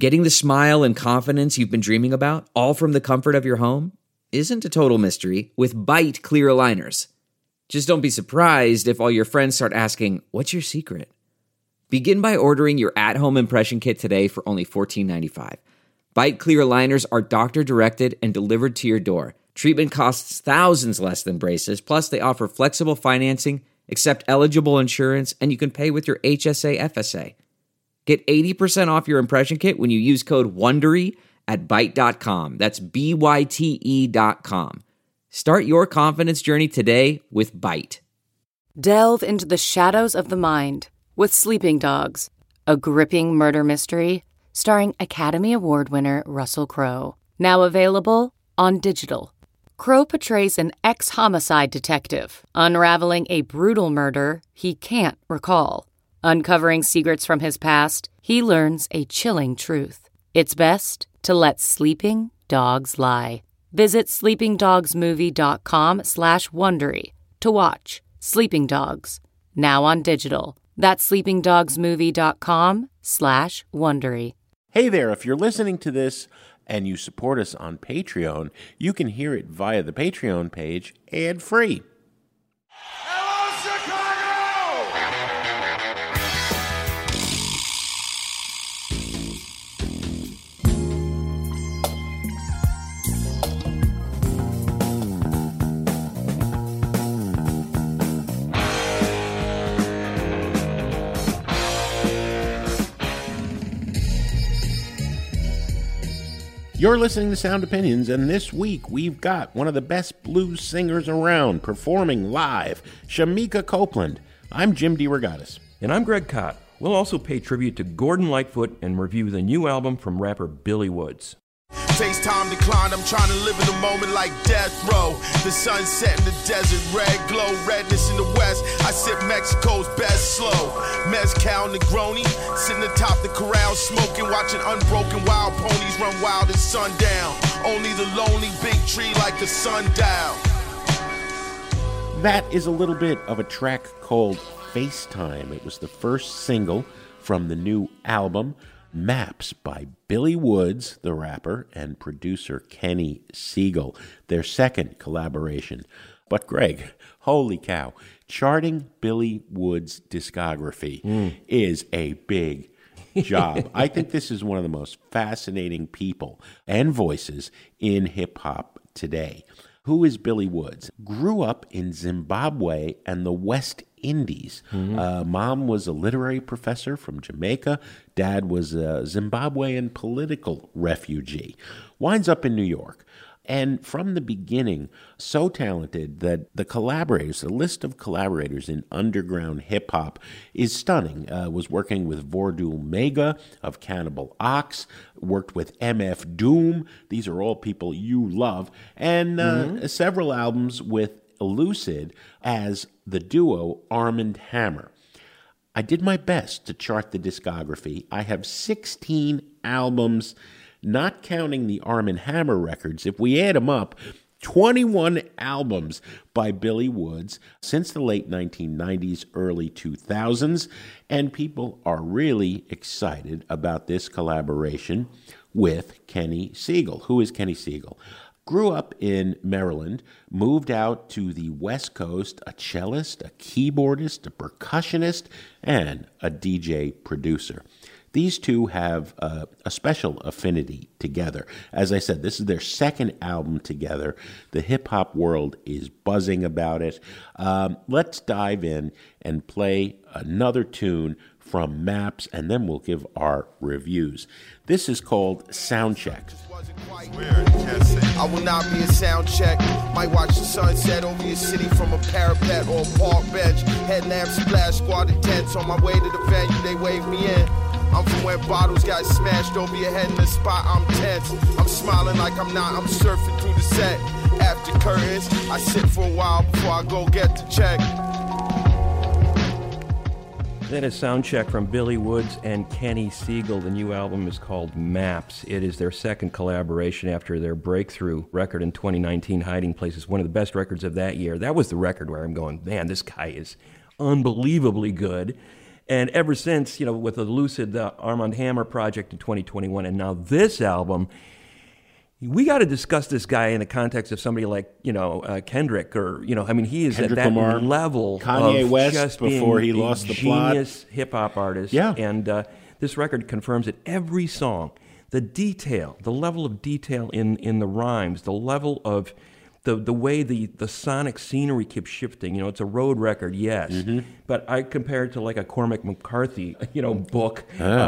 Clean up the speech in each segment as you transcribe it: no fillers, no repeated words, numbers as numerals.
Getting the smile and confidence you've been dreaming about, all from the comfort of your home, isn't a total mystery with Byte clear aligners. Just don't be surprised if all your friends start asking, "What's your secret?" Begin by ordering your at-home impression kit today for only $14.95. Byte clear aligners are doctor-directed and delivered to your door. Treatment costs thousands less than braces, plus they offer flexible financing, accept eligible insurance, and you can pay with your HSA FSA. Get 80% off your impression kit when you use code WONDERY at Byte.com. That's BYTE.com. Start your confidence journey today with Byte. Delve into the shadows of the mind with Sleeping Dogs, a gripping murder mystery starring Academy Award winner Russell Crowe. Now available on digital. Crowe portrays an ex-homicide detective unraveling a brutal murder he can't recall. Uncovering secrets from his past, he learns a chilling truth. It's best to let sleeping dogs lie. Visit sleepingdogsmovie.com/Wondery to watch Sleeping Dogs, now on digital. That's sleepingdogsmovie.com/Wondery. Hey there, if you're listening to this and you support us on Patreon, you can hear it via the Patreon page ad-free. You're listening to Sound Opinions, and this week we've got one of the best blues singers around performing live, Shemekia Copeland. I'm Jim DeRogatis. And I'm Greg Kot. We'll also pay tribute to Gordon Lightfoot and review the new album from rapper Billy Woods. FaceTime declined, I'm trying to live in the moment like death row. The sun set in the desert, red glow, redness in the west. I sip Mexico's best slow. Mezcal Negroni, sitting atop the corral, smoking, watching unbroken wild ponies run wild at sundown. Only the lonely big tree like a sundial. That is a little bit of a track called FaceTime. It was the first single from the new album, Maps, by Billy Woods, the rapper, and producer Kenny Siegel, their second collaboration. But Greg, holy cow, charting Billy Woods' discography is a big job. I think this is one of the most fascinating people and voices in hip-hop today. Who is Billy Woods? Grew up in Zimbabwe and the West Indies. Mom was a literary professor from Jamaica. Dad was a Zimbabwean political refugee. Winds up in New York. And from the beginning, so talented that the collaborators, the list of collaborators in underground hip-hop is stunning. Was working with Vordu Mega of Cannibal Ox, worked with MF Doom. These are all people you love. And several albums with Elucid as the duo Arm & Hammer. I did my best to chart the discography. I have 16 albums, not counting the Arm & Hammer records. If we add them up, 21 albums by Billy Woods since the late 1990s, early 2000s, and people are really excited about this collaboration with Kenny Siegel. Who is Kenny Siegel? Grew up in Maryland, moved out to the West Coast, a cellist, a keyboardist, a percussionist, and a DJ producer. These two have a special affinity together. As I said, this is their second album together. The hip-hop world is buzzing about it. Let's dive in and play another tune from Maps, and then we'll give our reviews. This is called Soundcheck. I will not be a sound check. Might watch the sunset over your city from a parapet or a park bench. Headlamp splash, squatted tents on my way to the venue. They wave me in. I'm from where bottles got smashed over your head in the spot. I'm tense. I'm smiling like I'm not. I'm surfing through the set. After curtains, I sit for a while before I go get the check. That is Soundcheck from Billy Woods and Kenny Siegel. The new album is called Maps. It is their second collaboration after their breakthrough record in 2019, Hiding Places, one of the best records of that year. That was the record where I'm going, man, this guy is unbelievably good. And ever since, with the Lucid Armand Hammer project in 2021, and now this album, we got to discuss this guy in the context of somebody like, Kendrick, or, he is Kendrick at that Lamar, level Kanye of West just before being he lost the genius hip-hop artist. Yeah. And this record confirms it. Every song, the detail, the level of detail in the rhymes, the level of the way the sonic scenery keeps shifting. It's a road record, yes, but I compare it to like a Cormac McCarthy, book,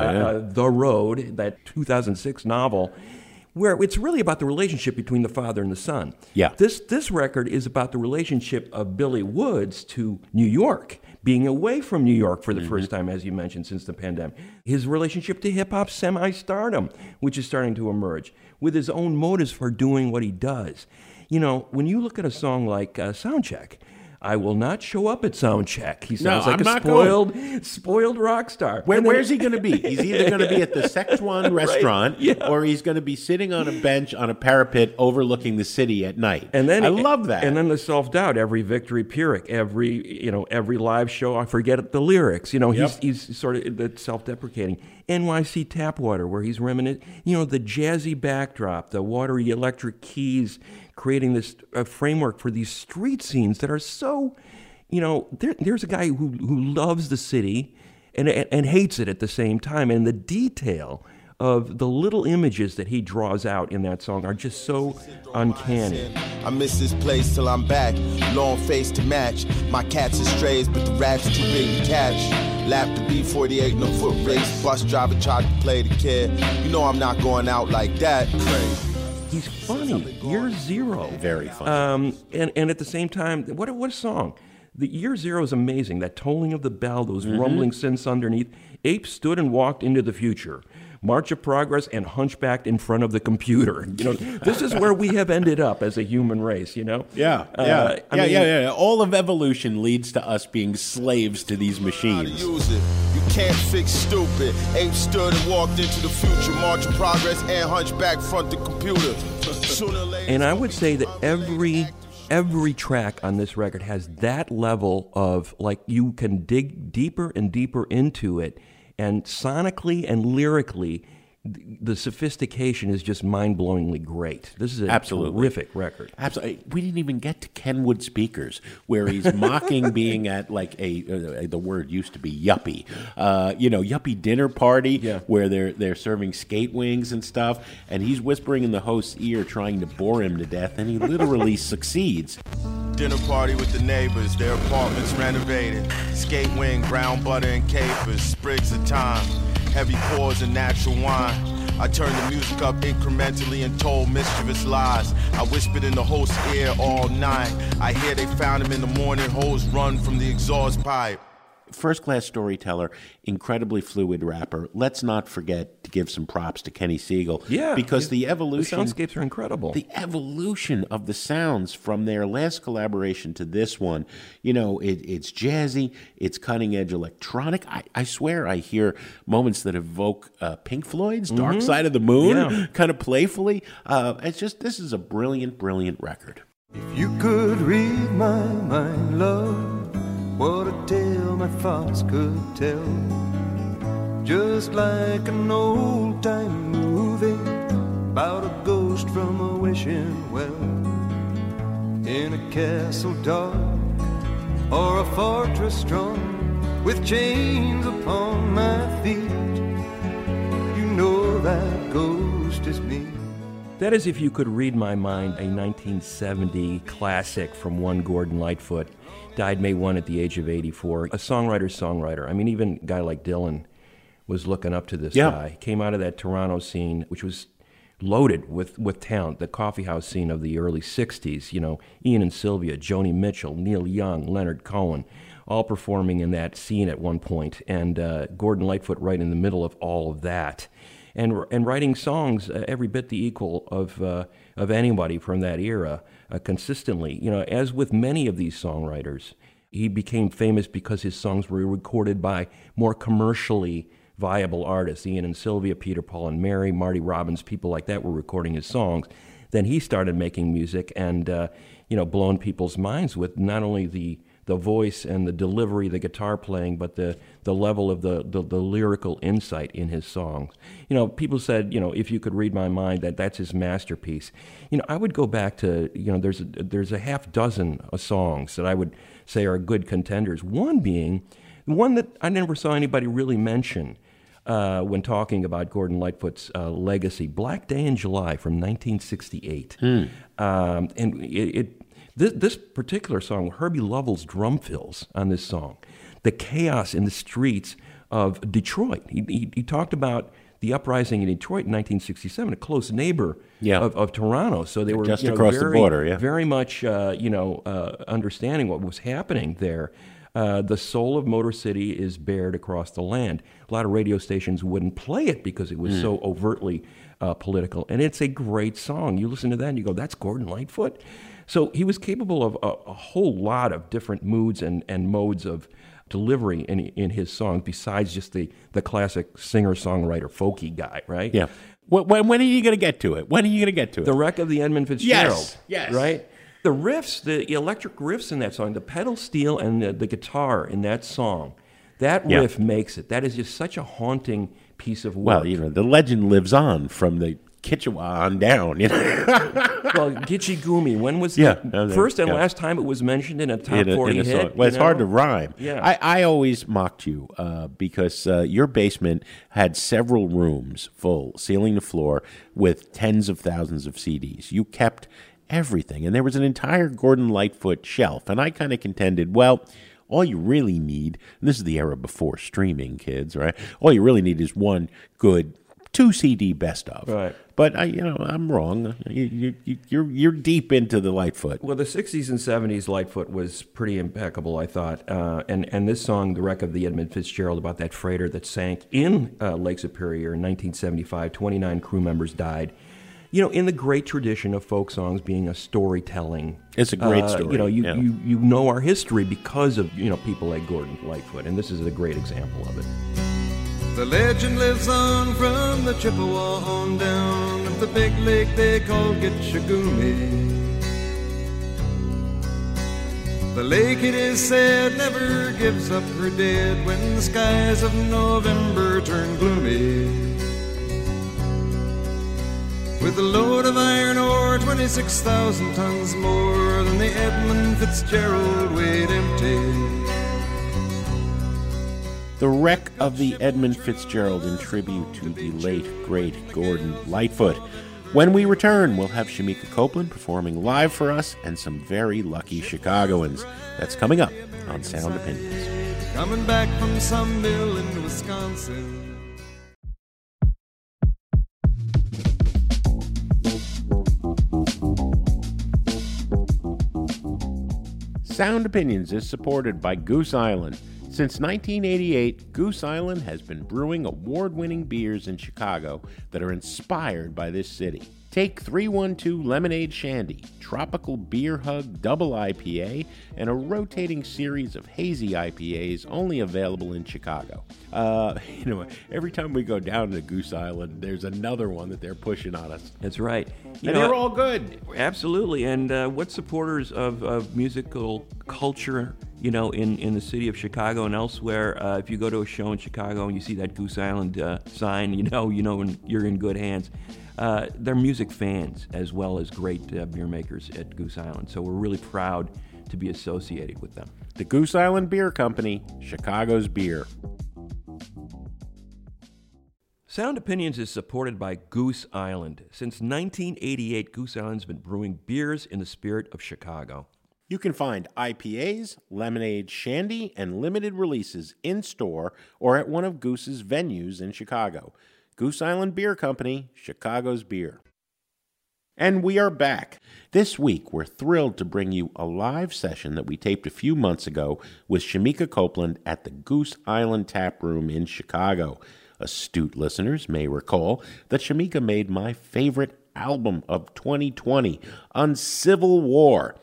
The Road, that 2006 novel, where it's really about the relationship between the father and the son. Yeah. This record is about the relationship of Billy Woods to New York, being away from New York for the first time, as you mentioned, since the pandemic. His relationship to hip-hop semi-stardom, which is starting to emerge, with his own motives for doing what he does. When you look at a song like Soundcheck, I will not show up at Soundcheck. He sounds like a spoiled rock star. Where's he going to be? He's either going to be at the Szechuan restaurant, or he's going to be sitting on a bench on a parapet overlooking the city at night. And then I love that. And then the self-doubt, every Victory Pyrrhic, every live show, I forget the lyrics. He's sort of self-deprecating. NYC Tapwater, where he's reminiscing, the jazzy backdrop, the watery electric keys, creating this framework for these street scenes that are so, there's a guy who loves the city and hates it at the same time. And the detail of the little images that he draws out in that song are just so uncanny. I miss this place till I'm back. Long face to match. My cats are strays, but the rats too big to catch. Lap the B48, no foot race. Bus driver tried to play the kid. I'm not going out like that. He's funny. Year Zero. Very funny. And at the same time, what a song. The Year Zero is amazing. That tolling of the bell, those rumbling synths underneath. Ape stood and walked into the future. March of Progress and hunchbacked in front of the computer. This is where we have ended up as a human race, Yeah. All of evolution leads to us being slaves to these machines. Use it. You can't fix stupid. Ape stood and walked into the future. March of Progress and hunchback front the computer. And I would say that every track on this record has that level of, like, you can dig deeper and deeper into it. And sonically and lyrically, the sophistication is just mind-blowingly great. This is a terrific record. Absolutely. We didn't even get to Kenwood Speakers, where he's mocking being at like the word used to be yuppie, yuppie dinner party, where they're serving skate wings and stuff, and he's whispering in the host's ear, trying to bore him to death, and he literally succeeds. Dinner party with the neighbors, their apartments renovated. Skate wing, brown butter and capers, sprigs of thyme, heavy pours and natural wine. I turned the music up incrementally and told mischievous lies. I whispered in the host's ear all night. I hear they found him in the morning, hose run from the exhaust pipe. First-class storyteller, incredibly fluid rapper. Let's not forget to give some props to Kenny Siegel. Because the evolution... The soundscapes are incredible. The evolution of the sounds from their last collaboration to this one, it's jazzy, it's cutting-edge electronic. I swear I hear moments that evoke Pink Floyd's Dark Side of the Moon, kind of playfully. This is a brilliant, brilliant record. If you could read my mind, love, what a tale my thoughts could tell. Just like an old-time movie about a ghost from a wishing well, in a castle dark or a fortress strong with chains upon my feet. That ghost is me. That is If You Could Read My Mind, a 1970 classic from one Gordon Lightfoot. Died May 1 at the age of 84. A songwriter. I mean, even a guy like Dylan was looking up to this guy. Came out of that Toronto scene, which was loaded with talent, the coffee house scene of the early 60s. Ian and Sylvia, Joni Mitchell, Neil Young, Leonard Cohen, all performing in that scene at one point. And Gordon Lightfoot right in the middle of all of that. And writing songs every bit the equal of anybody from that era consistently. As with many of these songwriters, he became famous because his songs were recorded by more commercially viable artists. Ian and Sylvia, Peter, Paul and Mary, Marty Robbins, people like that were recording his songs. Then he started making music and blowing people's minds with not only the the voice and the delivery, the guitar playing, but the level of the lyrical insight in his songs. You know, people said, you know, If You Could Read My Mind, that's his masterpiece. You know, I would go back to, you know, there's a half dozen songs that I would say are good contenders. One being, one that I never saw anybody really mention when talking about Gordon Lightfoot's legacy, Black Day in July from 1968. And this particular song, Herbie Lovell's drum fills on this song, the chaos in the streets of Detroit. He talked about the uprising in Detroit in 1967, a close neighbor of Toronto. So they were just across the border, very much understanding what was happening there. The soul of Motor City is bared across the land. A lot of radio stations wouldn't play it because it was so overtly political. And it's a great song. You listen to that and you go, that's Gordon Lightfoot? So he was capable of a whole lot of different moods and modes of delivery in his songs, besides just the classic singer-songwriter, folky guy, right? Yeah. When are you going to get to it? When are you going to get to it? The Wreck of the Edmund Fitzgerald. Yes. Right? The riffs, the electric riffs in that song, the pedal steel and the guitar in that song, that riff makes it. That is just such a haunting piece of work. Well, you know, the legend lives on from the Kitchewa on down, you know. Well, Gitchy Gumi, when was the first and last time it was mentioned in a top 40 hit? Well, it's hard to rhyme. Yeah. I always mocked you because your basement had several rooms full, ceiling to floor, with tens of thousands of CDs. You kept everything, and there was an entire Gordon Lightfoot shelf, and I kind of contended, well, all you really need, and this is the era before streaming, kids, right? All you really need is one good 2 CD best of. Right. But I'm wrong. You're deep into the Lightfoot. Well, the 60s and 70s Lightfoot was pretty impeccable, I thought. And this song, The Wreck of the Edmund Fitzgerald, about that freighter that sank in Lake Superior in 1975, 29 crew members died. You know, in the great tradition of folk songs being a storytelling. It's a great story. You know, you know our history because of, you know, people like Gordon Lightfoot, and this is a great example of it. The legend lives on from the Chippewa on down of the big lake they call Gitchagumi. The lake, it is said, never gives up her dead when the skies of November turn gloomy. With a load of iron ore, 26,000 tons more than the Edmund Fitzgerald weighed empty. The Wreck of the Edmund Fitzgerald in tribute to the late, great Gordon Lightfoot. When we return, we'll have Shemekia Copeland performing live for us and some very lucky Chicagoans. That's coming up on Sound Opinions. Coming back from some mill in Wisconsin. Sound Opinions is supported by Goose Island. Since 1988, Goose Island has been brewing award-winning beers in Chicago that are inspired by this city. Take 312 Lemonade Shandy, Tropical Beer Hug Double IPA, and a rotating series of hazy IPAs only available in Chicago. Every time we go down to Goose Island, there's another one that they're pushing on us. That's right. They're all good. Absolutely. And what supporters of musical culture, you know, in the city of Chicago and elsewhere, if you go to a show in Chicago and you see that Goose Island sign, you know you're in good hands. They're music fans as well as great beer makers at Goose Island. So we're really proud to be associated with them. The Goose Island Beer Company, Chicago's beer. Sound Opinions is supported by Goose Island. Since 1988, Goose Island's been brewing beers in the spirit of Chicago. You can find IPAs, lemonade, shandy, and limited releases in-store or at one of Goose's venues in Chicago. Goose Island Beer Company, Chicago's beer. And we are back. This week, we're thrilled to bring you a live session that we taped a few months ago with Shemekia Copeland at the Goose Island Tap Room in Chicago. Astute listeners may recall that Shemekia made my favorite album of 2020, Uncivil War.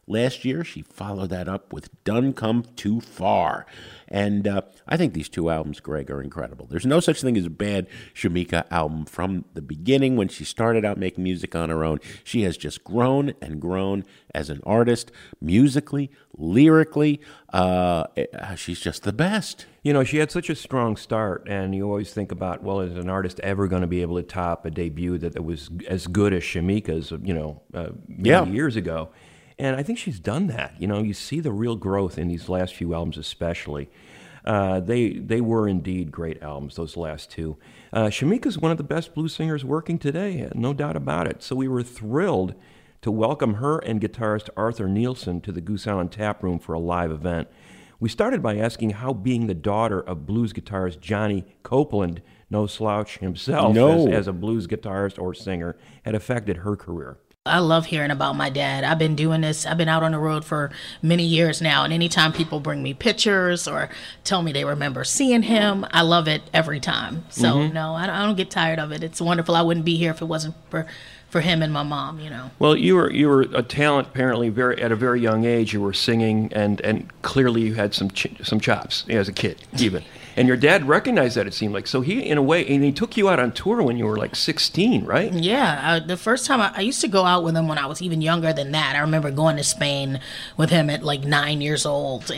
Last year, she followed that up with Done Come Too Far. And I think these two albums, Greg, are incredible. There's no such thing as a bad Shamika album. From the beginning, when she started out making music on her own, she has just grown and grown as an artist, musically, lyrically. She's just the best. You know, she had such a strong start, and you always think about, well, is an artist ever going to be able to top a debut that was as good as Shamika's, many years ago? And I think she's done that. You know, you see the real growth in these last few albums especially. They were indeed great albums, those last two. Shamika's one of the best blues singers working today, no doubt about it. So we were thrilled to welcome her and guitarist Arthur Nielsen to the Goose Island Tap Room for a live event. We started by asking how being the daughter of blues guitarist Johnny Copeland, no slouch himself as a blues guitarist or singer, had affected her career. I love hearing about my dad. I've been doing this. I've been out on the road for many years now. And anytime people bring me pictures or tell me they remember seeing him, I love it every time. So, no, I don't get tired of it. It's wonderful. I wouldn't be here if it wasn't for him and my mom, you know. Well, you were a talent apparently at a very young age. You were singing, and clearly you had some chops as a kid, even. And your dad recognized that, it seemed like. So he, in a way, and he took you out on tour when you were like 16, right? Yeah. The first time I used to go out with him when I was even younger than that. I remember going to Spain with him at like 9 years old.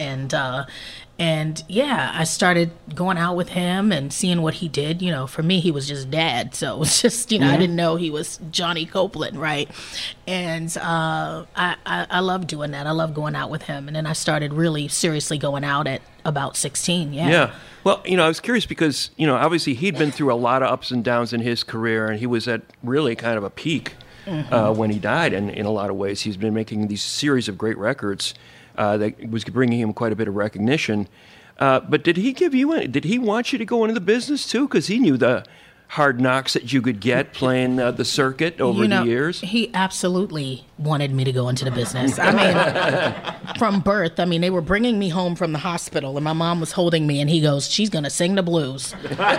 And yeah, I started going out with him and seeing what he did. You know, for me, he was just dad. So it was just, I didn't know he was Johnny Copeland, right? And I love doing that. I love going out with him. And then I started really seriously going out at about 16, Yeah. Well, I was curious because, obviously he'd been through a lot of ups and downs in his career, and he was at really kind of a peak when he died. And in a lot of ways, he's been making these series of great records that was bringing him quite a bit of recognition. But did he want you to go into the business too? Because he knew the hard knocks that you could get playing the circuit over the years. He absolutely wanted me to go into the business. I mean, from birth, they were bringing me home from the hospital, and my mom was holding me, and he goes, "She's going to sing the blues."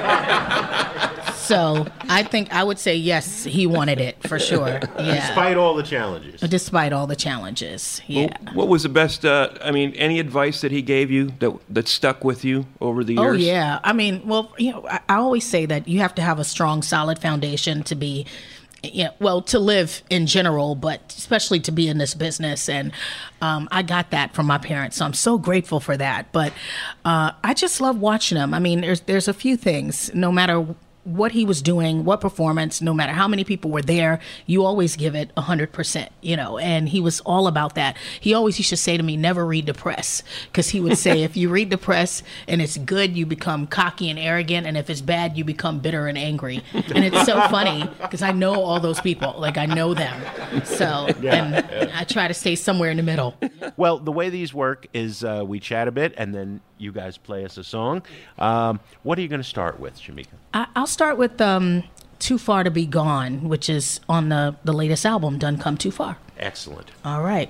So I think I would say yes, he wanted it for sure. Yeah. Despite all the challenges. Despite all the challenges, yeah. Well, what was the best, any advice that he gave you that stuck with you over the years? Oh, yeah. I always say that you have to have a strong, solid foundation to be, to live in general, but especially to be in this business. And I got that from my parents, so I'm so grateful for that. But I just love watching him. There's a few things, no matter what he was doing, what performance, no matter how many people were there, you always give it 100%, and he was all about that. He always used to say to me, never read the press, because he would say, if you read the press and it's good, you become cocky and arrogant, and if it's bad, you become bitter and angry. And it's so funny, because I know all those people, like I know them. So, and I try to stay somewhere in the middle. Well, the way these work is we chat a bit, and then you guys play us a song. What are you going to start with, Shamika? I'll start with Too Far to Be Gone, which is on the latest album, Done Come Too Far. Excellent. All right.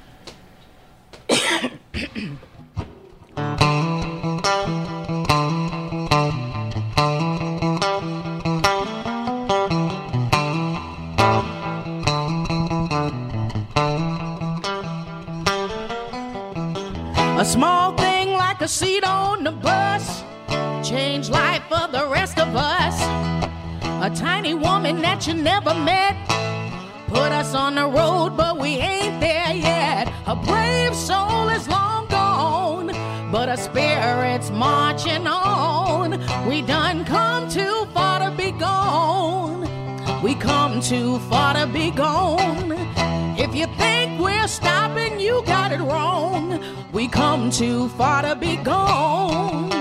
A small thing like a seat on the bus changed life for the rest of us. A tiny woman that you never met put us on the road, but we ain't there yet. A brave soul is long gone, but a spirit's marching on. We done come too far to be gone. We come too far to be gone. If you think we're stopping, you got it wrong. We come too far to be gone.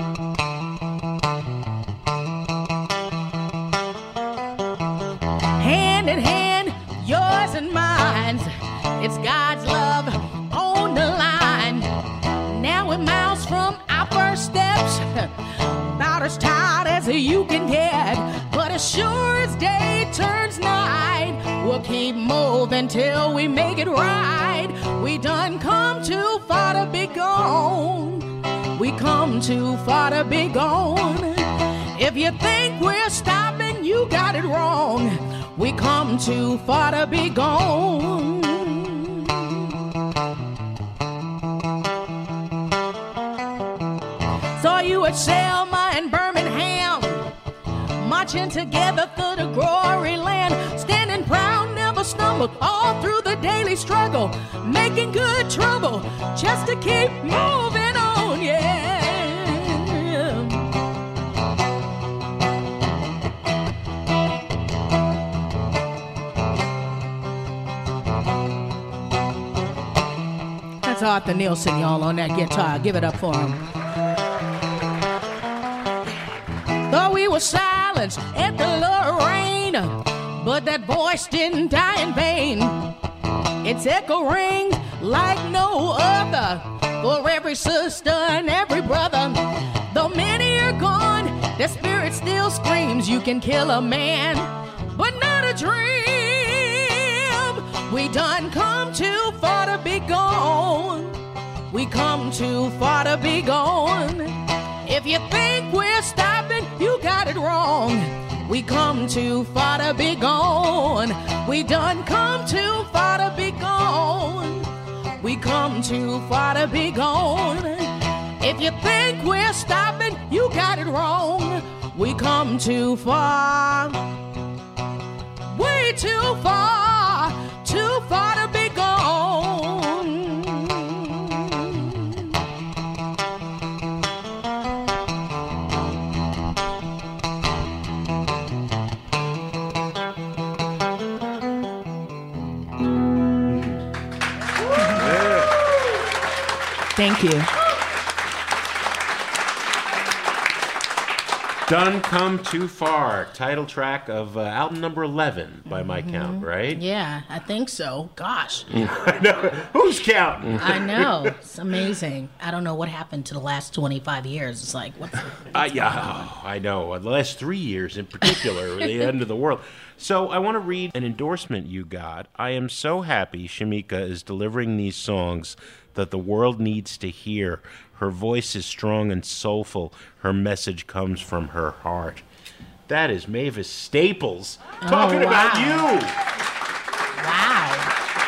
Hand in hand, yours and mine. It's God's love on the line. Now we're miles from our first steps, about as tired as you can get. But as sure as day turns night, we'll keep moving till we make it right. We done come too far to be gone. We come too far to be gone. If you think we're stopping, you got it wrong. We come too far to be gone. Fort Selma and Birmingham, marching together through the glory land, standing proud, never stumbled, all through the daily struggle, making good trouble, just to keep moving on, yeah. That's Arthur Nielsen, y'all, on that guitar. Give it up for him. Though we were silenced at the Lorraine, but that voice didn't die in vain. Its echo rings like no other for every sister and every brother. Though many are gone, their spirit still screams. You can kill a man, but not a dream. We done come too far to be gone. We come too far to be gone. If you think we're stopping, you got it wrong. We come too far to be gone. We done come too far to be gone. We come too far to be gone. If you think we're stopping, you got it wrong. We come too far, way too far to be gone. Thank you. Done Come Too Far, title track of album number 11 by my count, right? Yeah, I think so. Gosh. I know. Who's counting? I know. It's amazing. I don't know what happened to the last 25 years. It's like, what's I know. The last 3 years in particular, the end of the world. So I want to read an endorsement you got. I am so happy Shamika is delivering these songs that the world needs to hear. Her voice is strong and soulful. Her message comes from her heart. That is Mavis Staples talking about you. Wow.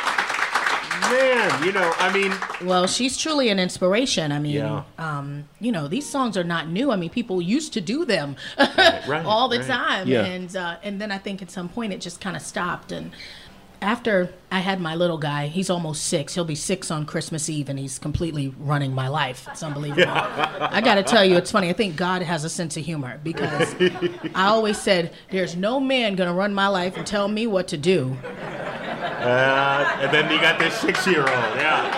Man, you know, I mean... Well, she's truly an inspiration. I mean, you know, these songs are not new. I mean, people used to do them all the time. Yeah. And then I think at some point it just kind of stopped. And after I had my little guy, he's almost 6. He'll be 6 on Christmas Eve, and he's completely running my life. It's unbelievable. I got to tell you, it's funny. I think God has a sense of humor, because I always said, there's no man going to run my life and tell me what to do. And then you got this 6-year-old, yeah.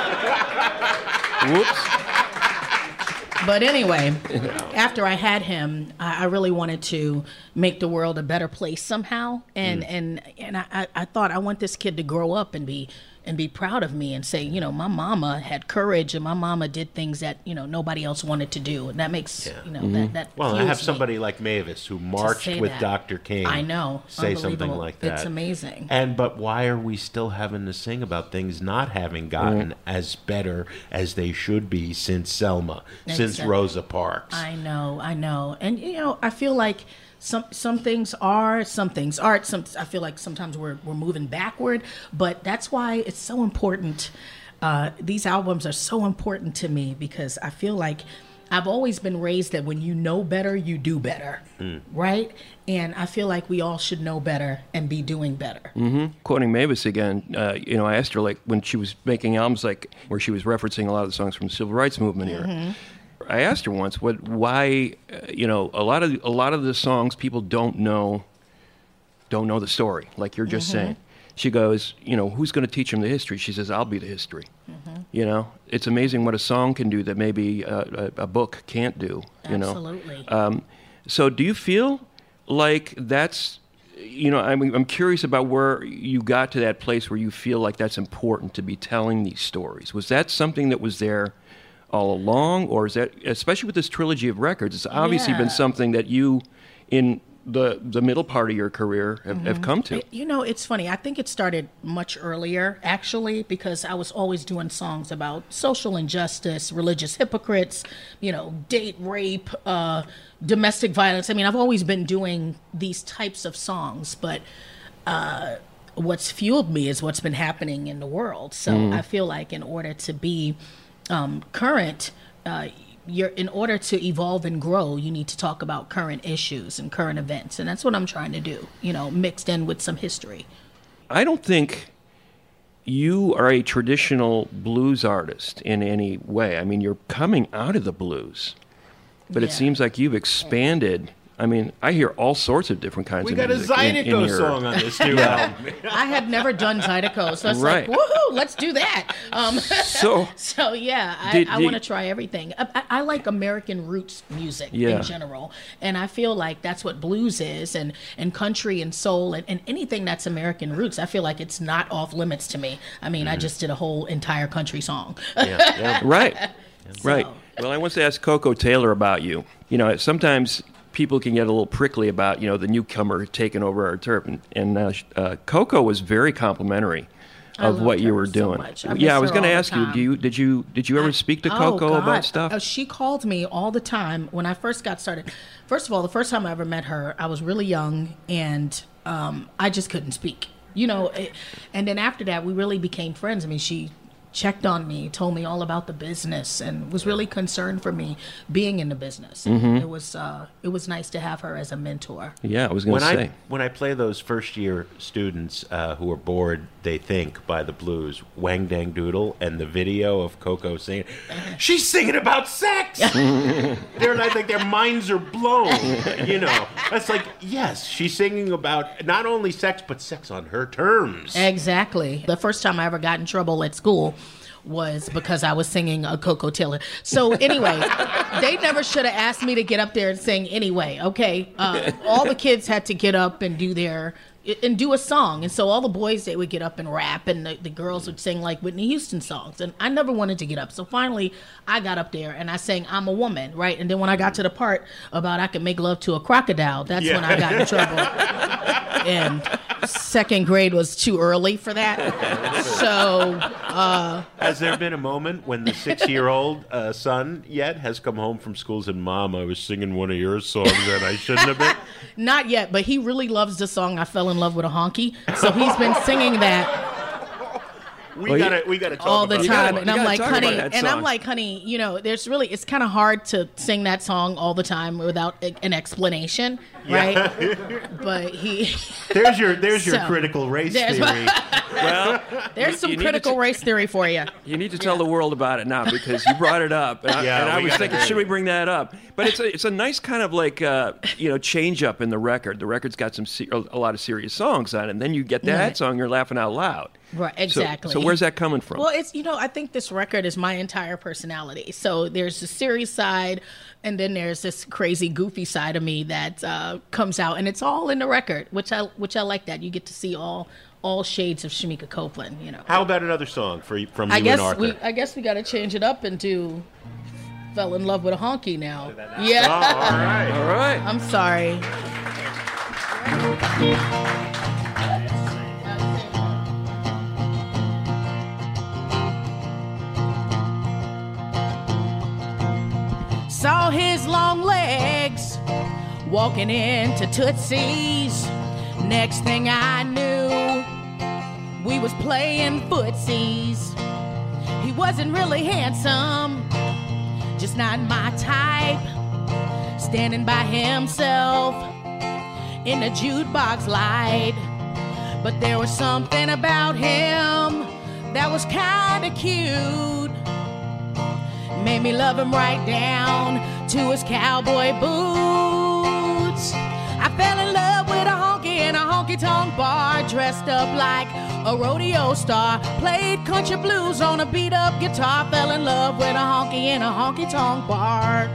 Whoops. But anyway, after I had him, I really wanted to make the world a better place somehow. And I thought, I want this kid to grow up and be proud of me and say, you know, my mama had courage, and my mama did things that, you know, nobody else wanted to do. And that makes, you know, that Well, I fuels have me. somebody like Mavis who marched with that. Dr. King. I know. Say something Unbelievable. like that. It's amazing. But why are we still having to sing about things not having gotten as better as they should be since Selma, since Exactly. Rosa Parks? I know. And, you know, I feel like some things are, some things aren't. I feel like sometimes we're moving backward, but that's why it's so important. These albums are so important to me, because I feel like I've always been raised that when you know better, you do better, right? And I feel like we all should know better and be doing better. Quoting Mavis again, you know, I asked her, like, when she was making albums, like, where she was referencing a lot of the songs from the Civil Rights Movement era. I asked her once, why, you know, a lot of the songs people don't know the story, like you're just saying. She goes, you know, who's going to teach them the history? She says, I'll be the history. You know, it's amazing what a song can do that maybe a book can't do. You know, Absolutely. so do you feel like that's, you know, I'm curious about where you got to that place where you feel like that's important to be telling these stories. Was that something that was there all along, or is that, especially with this trilogy of records, it's obviously been something that you, in the middle part of your career, have come to? You know, it's funny. I think it started much earlier, actually, because I was always doing songs about social injustice, religious hypocrites, you know, date rape, domestic violence. I mean, I've always been doing these types of songs, but what's fueled me is what's been happening in the world. So I feel like in order to be current, in order to evolve and grow, you need to talk about current issues and current events, and that's what I'm trying to do. Mixed in with some history. I don't think you are a traditional blues artist in any way. I mean, you're coming out of the blues, but it seems like you've expanded. I mean, I hear all sorts of different kinds of music. We got a Zydeco song on this new album. I had never done Zydeco, so it's right. like, woohoo, let's do that. So yeah, I want to try everything. I like American roots music in general, and I feel like that's what blues is, and country and soul, and anything that's American roots. I feel like it's not off limits to me. I mean, I just did a whole entire country song. Right. Right. Well, I once asked Coco Taylor about you. Sometimes people can get a little prickly about, the newcomer taking over our turf. And Coco was very complimentary of what you were doing. So much. I was going to ask you, did you ever speak to Coco about stuff? She called me all the time when I first got started. First of all, the first time I ever met her, I was really young, and I just couldn't speak. And then after that, we really became friends. I mean, she checked on me, told me all about the business, and was really concerned for me being in the business. Mm-hmm. It was nice to have her as a mentor. Yeah, I was going to say. When I play those first-year students who are bored, they think, by the blues, Wang Dang Doodle, and the video of Coco singing, she's singing about sex! I think their minds are blown, That's like, yes, she's singing about not only sex, but sex on her terms. Exactly. The first time I ever got in trouble at school was because I was singing a Coco Taylor. So anyway, they never should have asked me to get up there and sing anyway, okay? All the kids had to get up and do a song. And so all the boys, they would get up and rap, and the girls would sing like Whitney Houston songs. And I never wanted to get up. So finally, I got up there and I sang I'm a Woman, right? And then when I got to the part about I could make love to a crocodile, that's when I got in trouble. And second grade was too early for that. So has there been a moment when the 6-year-old son yet has come home from school and said, Mom, I was singing one of your songs and I shouldn't have been? Not yet, but he really loves the song I Fell in Love with a Honky. So he's been singing that we gotta talk all the about time. that. And I'm like, honey, it's kind of hard to sing that song all the time without an explanation, right? But there's your critical race theory. Well, there's some critical race theory for you. You need to tell the world about it now, because you brought it up, and I was thinking, should we bring that up? But it's a nice kind of like change up in the record. The record's got a lot of serious songs on it, and then you get that song, you're laughing out loud. Right, exactly. So where's that coming from? Well, it's I think this record is my entire personality. So there's the serious side, and then there's this crazy, goofy side of me that comes out, and it's all in the record, which I like that. You get to see all shades of Shemekia Copeland. How about another song from you and Arthur? I guess we got to change it up and do Fell in Love with a Honky now. Yeah. Oh, all right. I'm sorry. Saw his long legs walking into Tootsie's. Next thing I knew, we was playing footsies. He wasn't really handsome, just not my type. Standing by himself in the jukebox light. But there was something about him that was kinda cute. Made me love him right down to his cowboy boots. I fell in love with a honky in a honky-tonk bar, dressed up like a rodeo star, played country blues on a beat-up guitar, fell in love with a honky in a honky-tonk bar.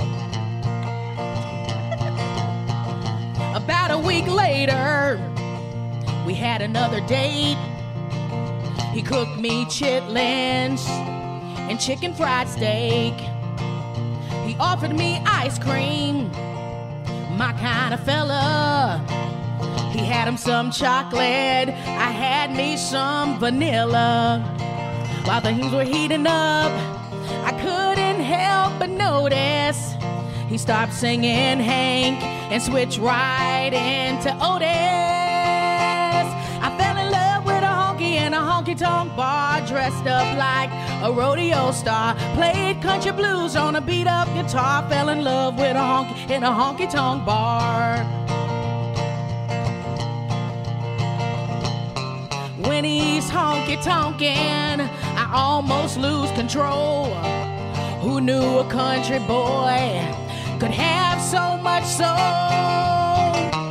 About a week later, we had another date. He cooked me chitlins and chicken fried steak. He offered me ice cream, my kind of fella. He had him some chocolate, I had me some vanilla. While things were heating up, I couldn't help but notice he stopped singing Hank and switched right into Otis. I fell in love with a honky in a honky honky-tonk bar, dressed up like a rodeo star, played country blues on a beat-up guitar, fell in love with a honky in a honky-tonk bar. When he's honky-tonkin', I almost lose control. Who knew a country boy could have so much soul?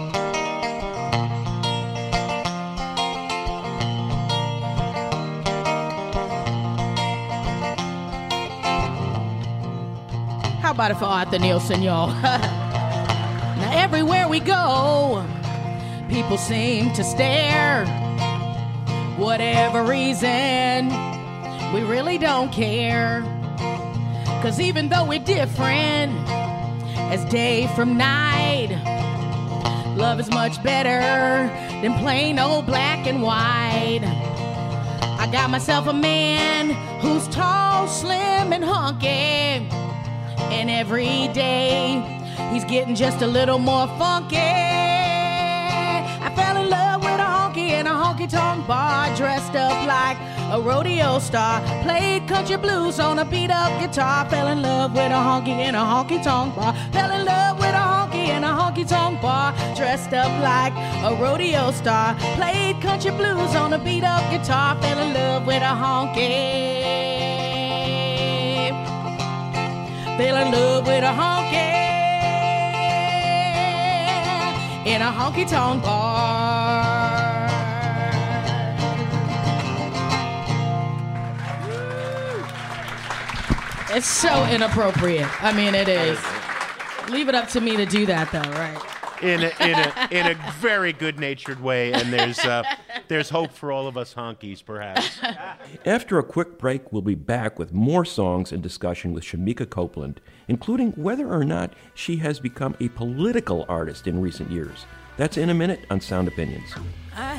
How about it for Arthur Nielsen, y'all? Now everywhere we go, people seem to stare. Whatever reason, we really don't care. 'Cause even though we're different as day from night, love is much better than plain old black and white. I got myself a man who's tall, slim, and hunky, and every day he's getting just a little more funky. I fell in love with a honky in a honky-tonk bar, dressed up like a rodeo star, played country blues on a beat-up guitar, fell in love with a honky in a honky-tonk bar, fell in love with a honky in a honky-tonk bar, dressed up like a rodeo star, played country blues on a beat-up guitar, fell in love with a honky, fell in love with a honky in a honky-tonk bar. It's so inappropriate. I mean, it is. Leave it up to me to do that, though, right? In a very good-natured way, and there's hope for all of us honkies, perhaps. After a quick break, we'll be back with more songs and discussion with Shemekia Copeland, including whether or not she has become a political artist in recent years. That's in a minute on Sound Opinions. I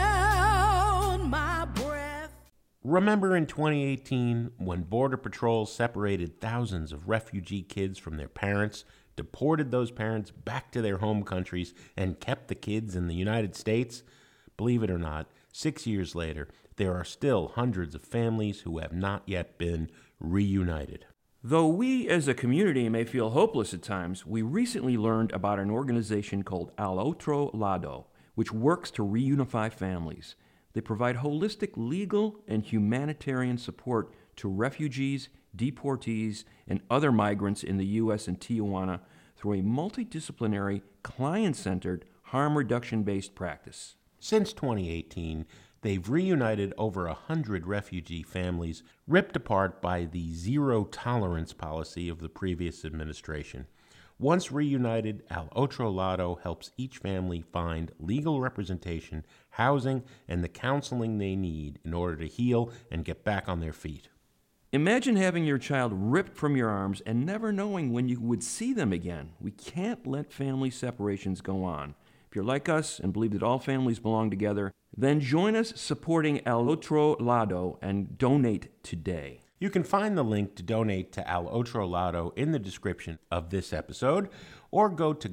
held my breath. Remember in 2018 when Border Patrol separated thousands of refugee kids from their parents, deported those parents back to their home countries, and kept the kids in the United States? Believe it or not, 6 years later, there are still hundreds of families who have not yet been reunited. Though we as a community may feel hopeless at times, we recently learned about an organization called Al Otro Lado, which works to reunify families. They provide holistic legal and humanitarian support to refugees, deportees, and other migrants in the U.S. and Tijuana through a multidisciplinary, client-centered, harm reduction-based practice. Since 2018, they've reunited over 100 refugee families ripped apart by the zero-tolerance policy of the previous administration. Once reunited, Al Otro Lado helps each family find legal representation, housing, and the counseling they need in order to heal and get back on their feet. Imagine having your child ripped from your arms and never knowing when you would see them again. We can't let family separations go on. If you're like us and believe that all families belong together, then join us supporting Al Otro Lado and donate today. You can find the link to donate to Al Otro Lado in the description of this episode, or go to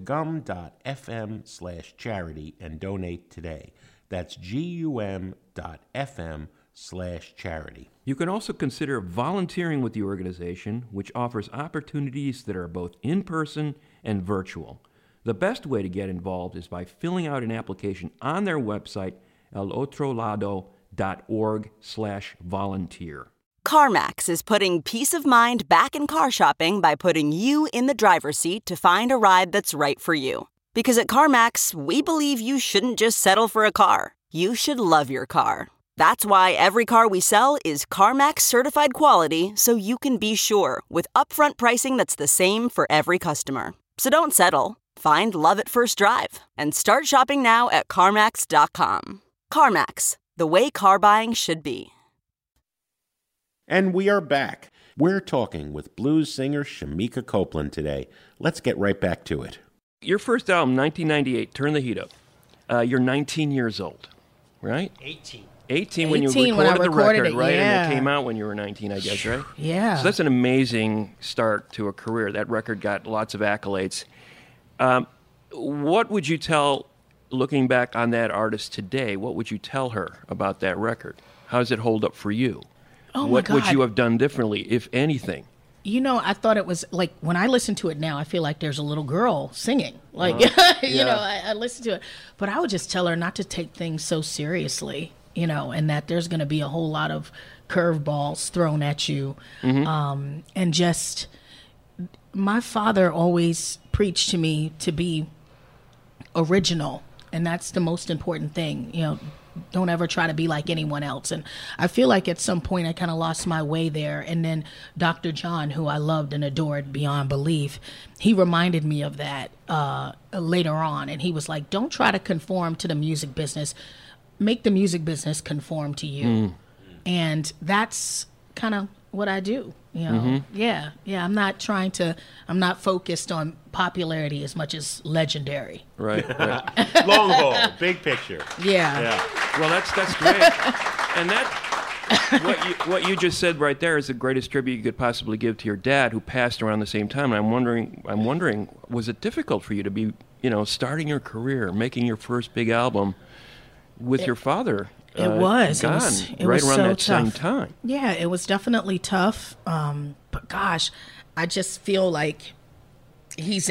gum.fm/charity and donate today. That's gum.fm/charity. You can also consider volunteering with the organization, which offers opportunities that are both in-person and virtual. The best way to get involved is by filling out an application on their website, alotrolado.org/volunteer. CarMax is putting peace of mind back in car shopping by putting you in the driver's seat to find a ride that's right for you. Because at CarMax, we believe you shouldn't just settle for a car. You should love your car. That's why every car we sell is CarMax certified quality, so you can be sure with upfront pricing that's the same for every customer. So don't settle. Find love at first drive and start shopping now at CarMax.com. CarMax, the way car buying should be. And we are back. We're talking with blues singer Shemekia Copeland today. Let's get right back to it. Your first album, 1998, Turn the Heat Up. You're 19 years old, right? 18 when you recorded the record, right? Yeah. And it came out when you were 19, I guess, right? Yeah. So that's an amazing start to a career. That record got lots of accolades. What would you tell, looking back on that artist today, what would you tell her about that record? How does it hold up for you? Oh, what my would God. you have done differently, if anything? You know, I thought it was like, when I listen to it now, I feel like there's a little girl singing. Like, you know, I listen to it. But I would just tell her not to take things so seriously, you know, and that there's going to be a whole lot of curveballs thrown at you. And just, my father always preached to me to be original. And that's the most important thing, you know. Don't ever try to be like anyone else. And I feel like at some point I kind of lost my way there. And then Dr. John, who I loved and adored beyond belief, he reminded me of that later on. And he was like, don't try to conform to the music business. Make the music business conform to you. And that's kind of what I do. You know, yeah. I'm not focused on popularity as much as legendary. Right. Long haul, big picture. Yeah. Well, that's great. And that what you just said right there is the greatest tribute you could possibly give to your dad, who passed around the same time. And I'm wondering, was it difficult for you to be, you know, starting your career, making your first big album with your father? It was. Gone, it right was around so that same tough. time. Yeah, it was definitely tough. But gosh, I just feel like he's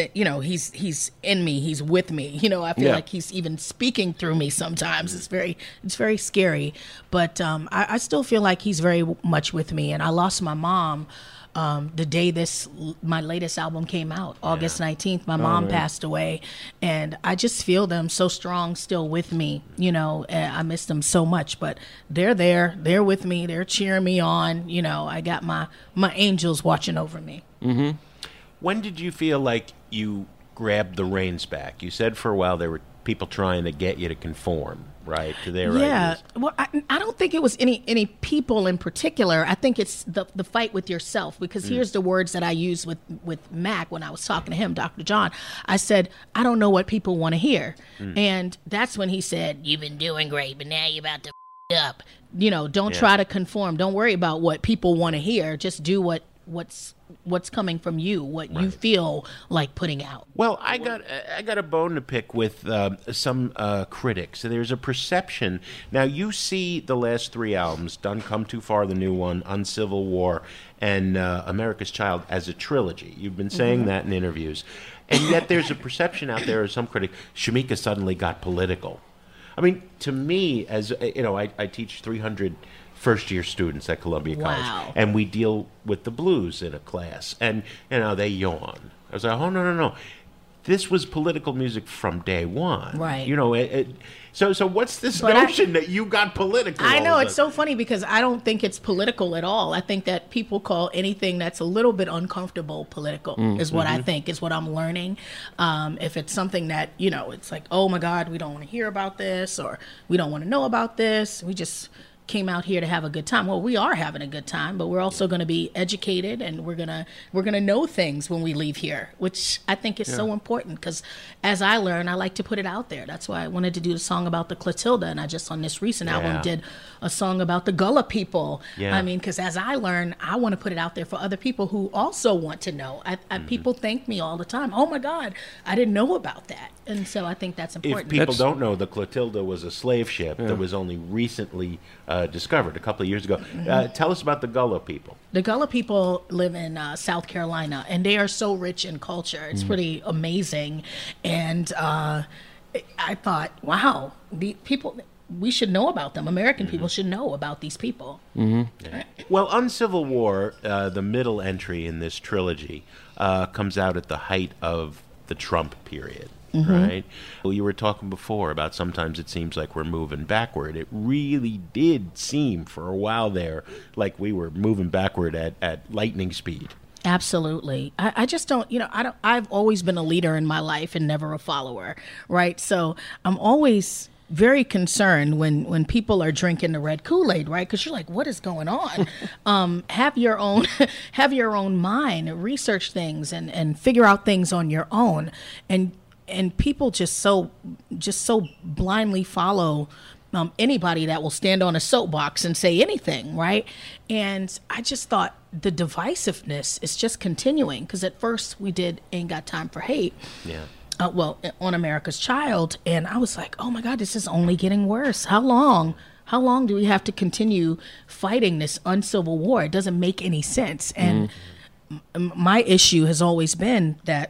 in me. He's with me. You know, I feel like he's even speaking through me sometimes. It's very scary. But I still feel like he's very much with me. And I lost my mom the day my latest album came out, August 19th. My mom passed away, and I just feel them so strong still with me. You know, I miss them so much, but they're there. They're with me. They're cheering me on. You know, I got my angels watching over me. When did you feel like you grabbed the reins back? You said for a while there were people trying to get you to conform, right, to their ideas. Well, I don't think it was any people in particular. I think it's the fight with yourself, because here's the words that I used with Mac when I was talking to him, Dr. John. I said, I don't know what people want to hear. And that's when he said, you've been doing great, but now you're about to up. You know, don't try to conform. Don't worry about what people want to hear. Just do what's coming from you, what you feel like putting out. Well, I got a bone to pick with some critics. There's a perception. Now, you see the last three albums, Done Come Too Far, the new one, Uncivil War, and America's Child, as a trilogy. You've been saying that in interviews. And yet there's a perception out there of some critic, Shamika suddenly got political. I mean, to me, as you know, I teach 300 first-year students at Columbia College, and we deal with the blues in a class, and you know they yawn. I was like, oh no, this was political music from day one, right? You know, so what's this notion that you got political? I know, it's so funny because I don't think it's political at all. I think that people call anything that's a little bit uncomfortable political, is what I think, is what I'm learning. If it's something that, you know, it's like, oh my God, we don't want to hear about this, or we don't want to know about this, we just came out here to have a good time. Well, we are having a good time, but we're also going to be educated, and we're gonna know things when we leave here, which I think is so important, because as I learn, I like to put it out there. That's why I wanted to do the song about the Clotilda, and I just on this recent album did a song about the Gullah people. I mean, because as I learn, I want to put it out there for other people who also want to know. People thank me all the time. Oh my God, I didn't know about that. And so I think that's important. If people don't know, the Clotilda was a slave ship that was only recently discovered a couple of years ago. Tell us about the Gullah people. The Gullah people live in South Carolina, and they are so rich in culture. It's pretty amazing. And I thought, wow, the people, we should know about them. American people should know about these people. Well, Uncivil War, the middle entry in this trilogy, comes out at the height of the Trump period. Right? Well, you were talking before about sometimes it seems like we're moving backward. It really did seem for a while there like we were moving backward at lightning speed. Absolutely. I just don't, you know, I've always been a leader in my life and never a follower, right? So I'm always very concerned when people are drinking the red Kool-Aid, right? Because you're like, what is going on? Have your own mind, research things and figure out things on your own. And people just so blindly follow anybody that will stand on a soapbox and say anything, right? And I just thought the divisiveness is just continuing, because at first we did Ain't Got Time for Hate. On America's Child, and I was like, oh my God, this is only getting worse. How long How long do we have to continue fighting this uncivil war? It doesn't make any sense. And my issue has always been that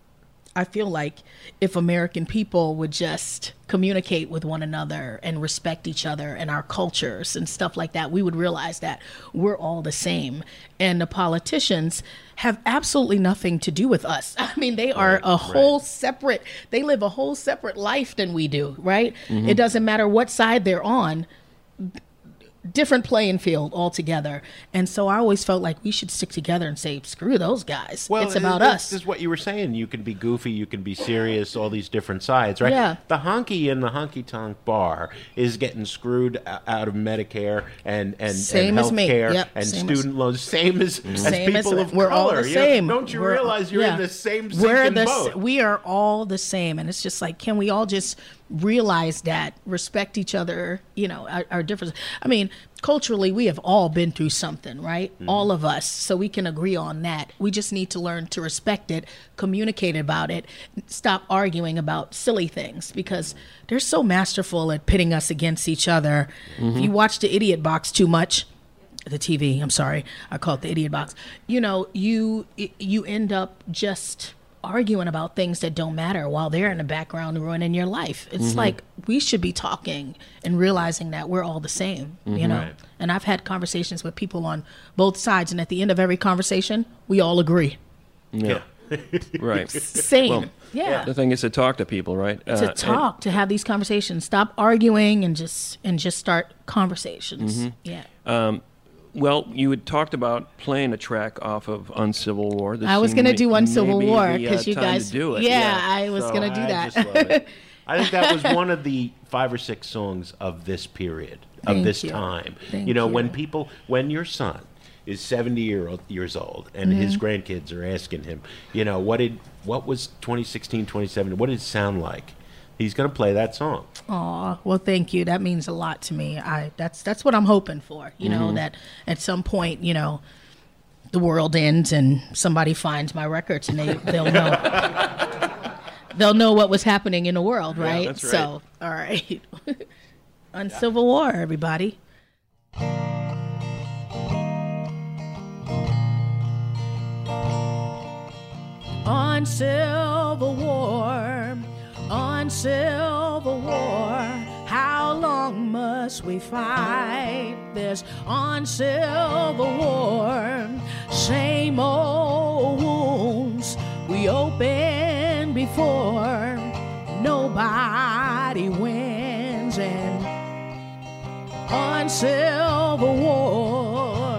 I feel like if American people would just communicate with one another and respect each other and our cultures and stuff like that, we would realize that we're all the same. And the politicians have absolutely nothing to do with us. I mean, they are a whole separate, they live a whole separate life than we do, right? It doesn't matter what side they're on. Different playing field altogether. And so I always felt like we should stick together and say, screw those guys. Well, it's about us. This is what you were saying. You can be goofy, you can be serious, all these different sides, right? Yeah. The honky in the honky-tonk bar is getting screwed out of Medicare and Same as me. healthcare Yep, and same student loans, same as Same people as, of we're color. all the same. Don't you realize you're in the same we're sinking boat? We are all the same. And it's just like, can we all just realize that, respect each other, you know, our differences. I mean, culturally, we have all been through something, right? All of us. So we can agree on that. We just need to learn to respect it, communicate about it, stop arguing about silly things, because they're so masterful at pitting us against each other. If you watch the Idiot Box too much, the TV, I'm sorry, I call it the Idiot Box, you know, you end up just arguing about things that don't matter while they're in the background ruining your life. It's like we should be talking and realizing that we're all the same, you know. Right. And I've had conversations with people on both sides, and at the end of every conversation, we all agree. Yeah. Right. Same. Well, yeah. The thing is to talk to people, right? To talk, to have these conversations. Stop arguing and just start conversations. Yeah. Well, you had talked about playing a track off of Uncivil War. This I was going to do Uncivil maybe War the, because you time guys. to do it. Yeah, I was So going to do I that. just love it. I think that was one of the 5 or 6 songs of this period, of Thank this you. time. Thank you know, you. when your son is 70 years old and his Mm-hmm. grandkids are asking him, you know, what was 2016, 2017, what did it sound like? He's going to play that song. Aw, well, thank you. That means a lot to me. That's what I'm hoping for. You know, that at some point, you know, the world ends and somebody finds my records and they'll know. They'll know what was happening in the world, right? that's right. So, all right. Uncivil War, everybody. On Civil War, on Civil War, how long must we fight this on Civil War? Same old wounds we opened before, nobody wins, and on Civil War,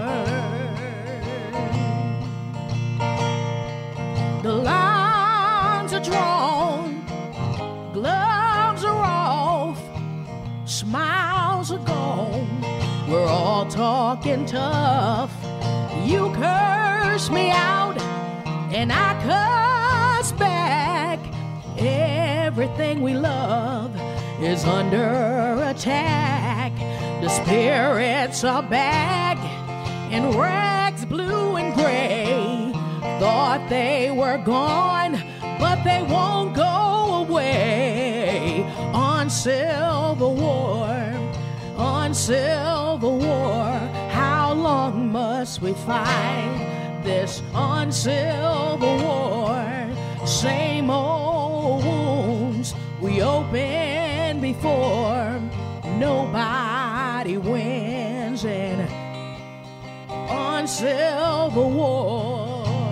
the lines are drawn, gloves are off, smiles are gone, we're all talking tough. You curse me out and I curse back. Everything we love is under attack. The spirits are back in rags blue and gray. Thought they were gone, but they won't go away. On Civil War, on Civil War, how long must we fight this on Civil War? Same old wounds we opened before, nobody wins, and on Civil War.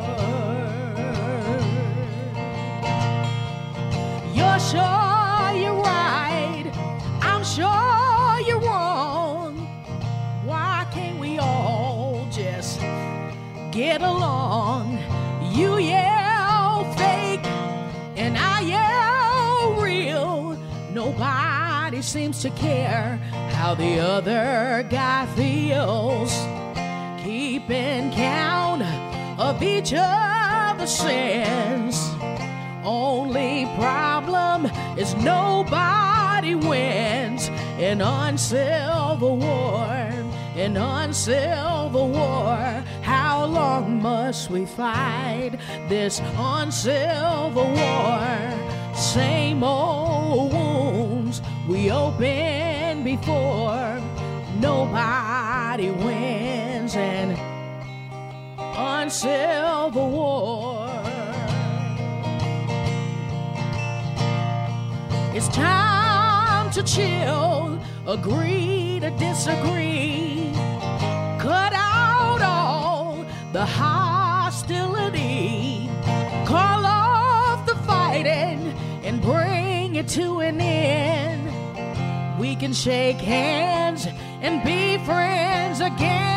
You're sure you're right, I'm sure you're wrong. Why can't we all just get along? You yell fake and I yell real. Nobody seems to care how the other guy feels. Keeping count of each other's sins. Only problem is nobody wins. And on Civil War, and on Civil War, how long must we fight this on Civil War? Same old wounds we opened before, nobody wins an uncivil war. It's time to chill, agree to disagree, cut out all the hostility, call off the fighting and bring it to an end. We can shake hands and be friends again.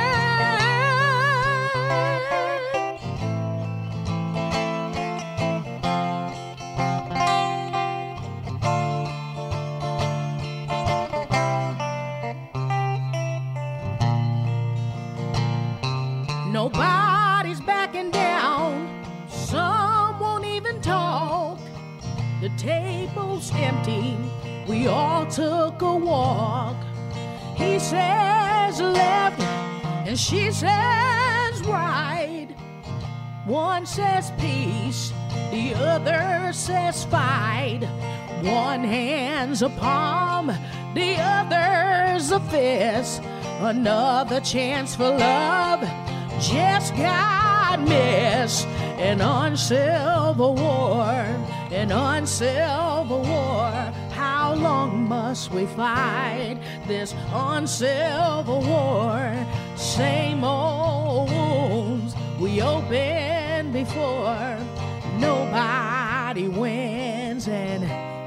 Nobody's backing down, some won't even talk. The table's empty, we all took a walk. He says left and she says right. One says peace, the other says fight. One hand's a palm, the other's a fist. Another chance for love just got missed. An uncivil war, an uncivil war. How long must we fight this uncivil war? Same old wounds we opened before. Nobody wins an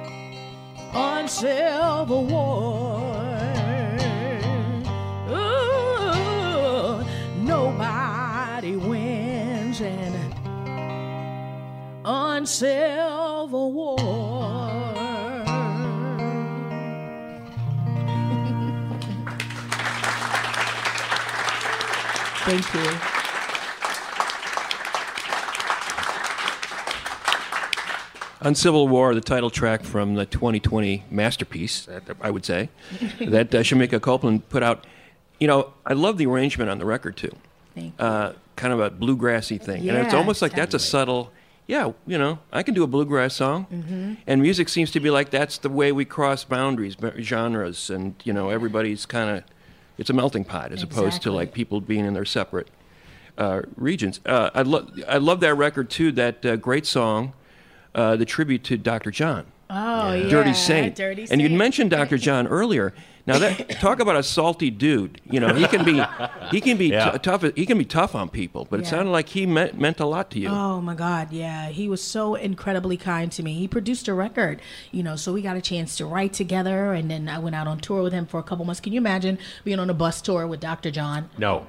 uncivil war. Ooh, nobody wins an uncivil war. Thank you. Uncivil War, the title track from the 2020 masterpiece, I would say, that Shemekia Copeland put out. You know, I love the arrangement on the record, too. Thank you. Kind of a bluegrassy thing. Yeah, and it's almost like that's a definitely. subtle, yeah, you know, I can do a bluegrass song. Mm-hmm. And music seems to be like that's the way we cross boundaries, genres, and, you know, everybody's kind of, it's a melting pot as opposed to like people being in their separate regions. I love that record, too, that great song, the tribute to Dr. John. Oh, yeah. Dirty Saint. Dirty And you'd Saint. mentioned Dr. John earlier. Now, that talk about a salty dude. You know, he can be Yeah. tough. He can be tough on people, but it Yeah. sounded like he meant a lot to you. Oh my God, yeah. He was so incredibly kind to me. He produced a record, you know, so we got a chance to write together, and then I went out on tour with him for a couple months. Can you imagine being on a bus tour with Dr. John? No.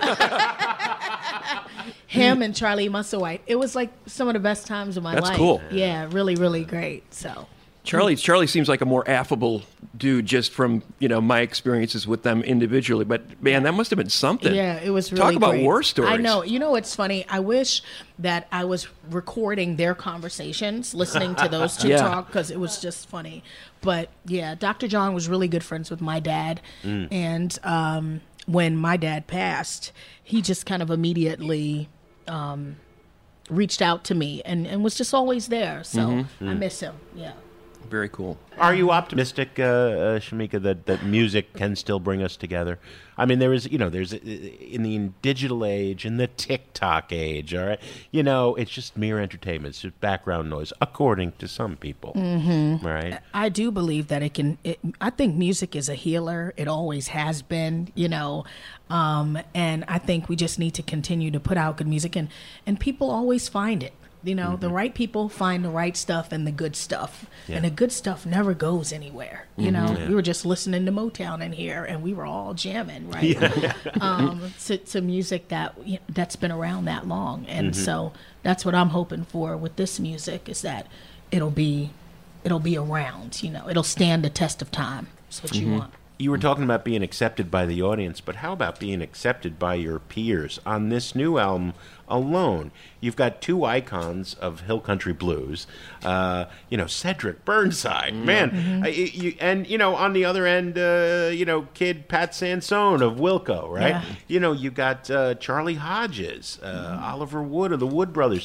Him and Charlie Musselwhite. It was like some of the best times of my That's life. cool. Yeah, really, really great. So Charlie seems like a more affable dude just from, you know, my experiences with them individually. But man, that must have been something. yeah, it was really Talk about great. war stories. I know. You know what's funny? I wish that I was recording their conversations, listening to those two Yeah. talk, because it was just funny. But yeah, Dr. John was really good friends with my dad. And when my dad passed, he just kind of immediately reached out to me and was just always there. So I miss him. Yeah. Very cool. Are you optimistic, Shemekia, that music can still bring us together? I mean, there's in the digital age, in the TikTok age, all right? You know, it's just mere entertainment. It's just background noise, according to some people, right? I do believe that I think music is a healer. It always has been, you know, and I think we just need to continue to put out good music, and people always find it. You know, the right people find the right stuff and the good stuff. Yeah. And the good stuff never goes anywhere. You know, we were just listening to Motown in here and we were all jamming, right? To music that's been around that long. And so that's what I'm hoping for with this music, is that it'll be around, you know, it'll stand the test of time. That's what you want. You were talking about being accepted by the audience, but how about being accepted by your peers? On this new album alone, you've got two icons of Hill Country Blues, Cedric Burnside, man. And on the other end, kid Pat Sansone of Wilco, right? Yeah. You got Charlie Hodges, Oliver Wood of the Wood Brothers.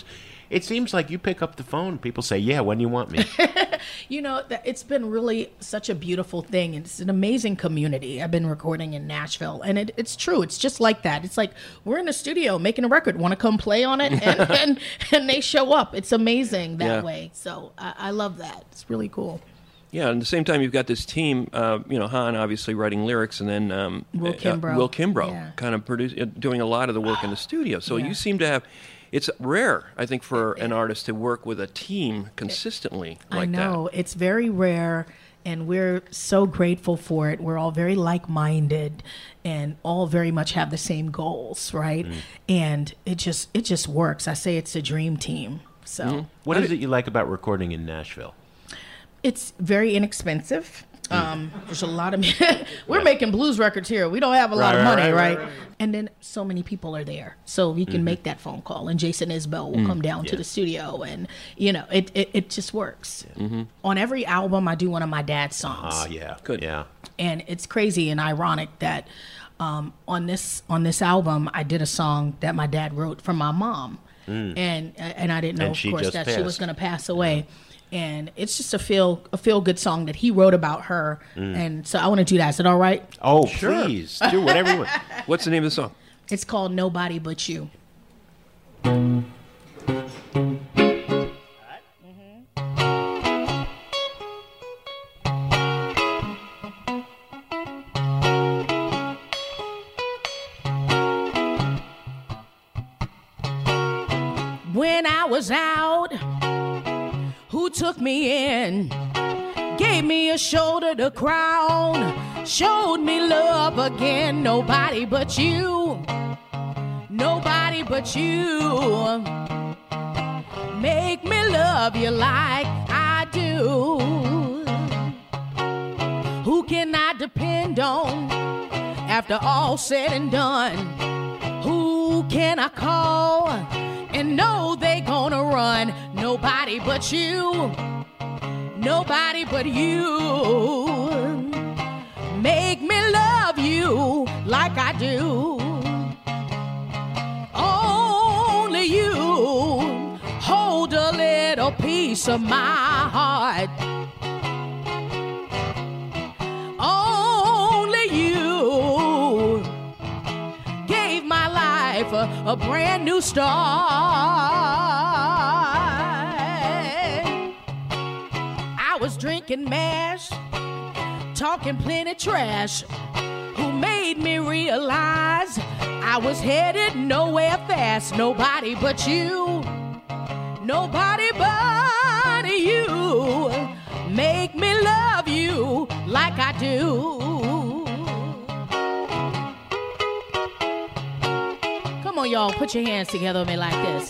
It seems like you pick up the phone. People say, yeah, when do you want me? It's been really such a beautiful thing. It's an amazing community. I've been recording in Nashville, and it's true. It's just like that. It's like we're in a studio making a record. Want to come play on it? And they show up. It's amazing that way. So I love that. It's really cool. Yeah, and at the same time, you've got this team, Han obviously writing lyrics, and then Will Kimbrough kind of doing a lot of the work in the studio. So you seem to have, it's rare, I think, for an artist to work with a team consistently like that. I know, it's very rare, and we're so grateful for it. We're all very like-minded and all very much have the same goals, right? And it just works. I say it's a dream team. So What is it you like about recording in Nashville? It's very inexpensive. There's a lot of we're making blues records here. We don't have a lot of money, right? And then so many people are there, so we can make that phone call. And Jason Isbell will come down to the studio, and it just works. On every album, I do one of my dad's songs. Good. Yeah. And it's crazy and ironic that on this album, I did a song that my dad wrote for my mom, and I didn't know, of course, that she was going to pass away. And it's just a feel good song that he wrote about her, and so I want to do that. Is it all right? Oh, sure. Please do whatever you want. What's the name of the song? It's called Nobody But You. When I was out, who took me in, gave me a shoulder to cry on, showed me love again. Nobody but you, nobody but you, make me love you like I do. Who can I depend on after all said and done? Who can I call and know they gonna run? Nobody but you, nobody but you, make me love you like I do. Only you hold a little piece of my heart. Only you gave my life a brand new start. I was drinking mash, talking plenty trash. Who made me realize I was headed nowhere fast? Nobody but you, nobody but you, make me love you like I do. Come on, y'all, put your hands together with me like this.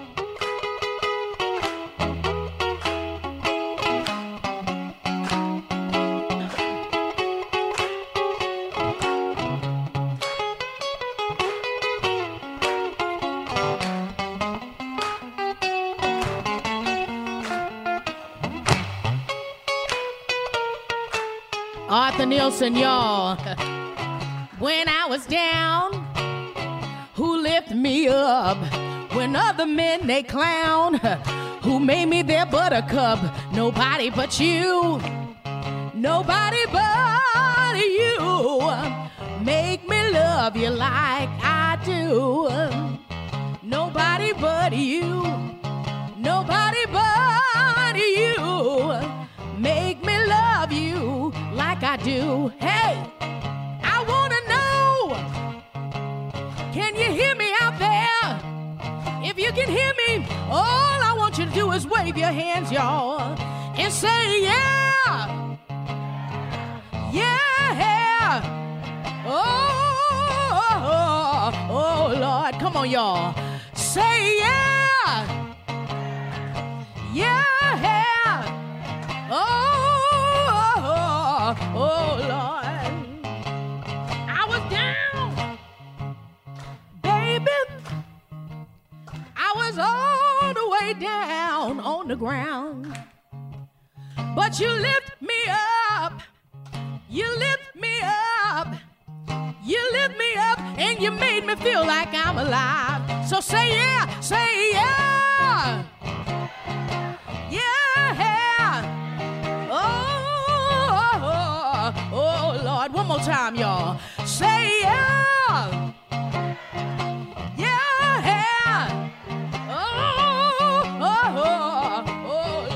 Arthur Nielsen, y'all. When I was down, who lifted me up? When other men, they clown. Who made me their buttercup? Nobody but you, nobody but you, make me love you like I do. Nobody but you, nobody but you, make me love you like I do. Hey, I wanna know, can you hear me out there? If you can hear me, all I want you to do is wave your hands, y'all, and say, yeah, yeah, oh, Lord, come on, y'all, say, yeah, yeah, oh, Lord, I was down, baby, I was all the way down on the ground, but you lift me up, you lift me up, you lift me up, and you you made me feel like I'm alive. So say yeah, say yeah. Yeah. Oh, Lord. One more time, y'all. Say yeah. Yeah. Oh, Lord.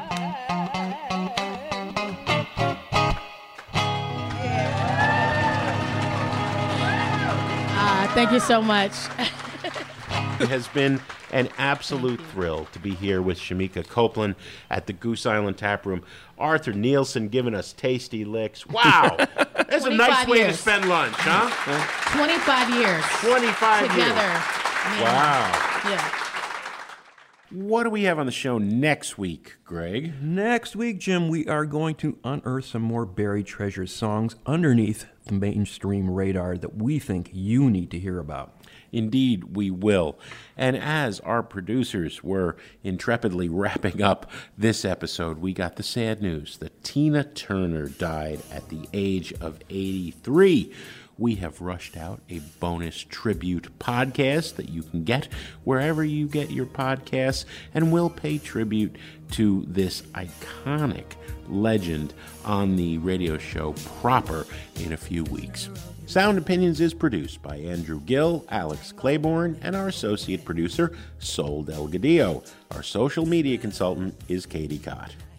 Yeah. Thank you so much. It has been an absolute thrill to be here with Shemekia Copeland at the Goose Island Tap Room. Arthur Nielsen giving us tasty licks. Wow. That's a nice way to spend lunch, huh? 25 years. 25 together. years. Yeah. Wow. Yeah. What do we have on the show next week, Greg? Next week, Jim, we are going to unearth some more buried treasure songs underneath the mainstream radar that we think you need to hear about. Indeed, we will. And as our producers were intrepidly wrapping up this episode, we got the sad news that Tina Turner died at the age of 83. We have rushed out a bonus tribute podcast that you can get wherever you get your podcasts, and we'll pay tribute to this iconic legend on the radio show proper in a few weeks. Sound Opinions is produced by Andrew Gill, Alex Claiborne, and our associate producer, Sol Delgadillo. Our social media consultant is Katie Cott.